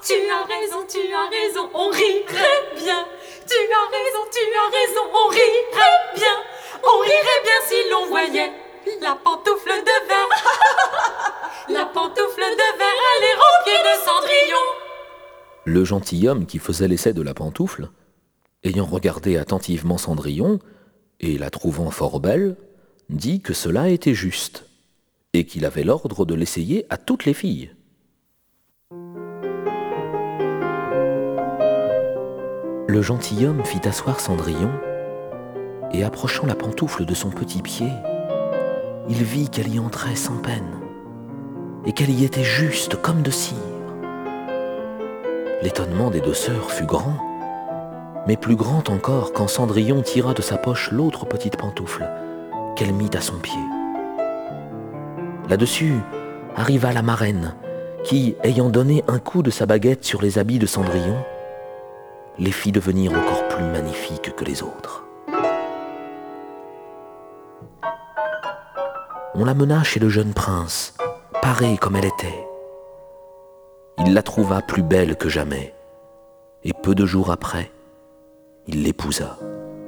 Tu as raison, on rirait bien. Tu as raison, on rirait bien. On rirait bien si l'on voyait la pantoufle de verre. La pantoufle de verre, elle est au pied de Cendrillon. Le gentilhomme qui faisait l'essai de la pantoufle, ayant regardé attentivement Cendrillon, et la trouvant fort belle, dit que cela était juste, et qu'il avait l'ordre de l'essayer à toutes les filles. Le gentilhomme fit asseoir Cendrillon, et approchant la pantoufle de son petit pied, il vit qu'elle y entrait sans peine, et qu'elle y était juste comme de cire. L'étonnement des deux sœurs fut grand, mais plus grand encore quand Cendrillon tira de sa poche l'autre petite pantoufle qu'elle mit à son pied. Là-dessus arriva la marraine, qui, ayant donné un coup de sa baguette sur les habits de Cendrillon, les fit devenir encore plus magnifiques que les autres. On la mena chez le jeune prince, parée comme elle était. Il la trouva plus belle que jamais, et peu de jours après, il l'épousa.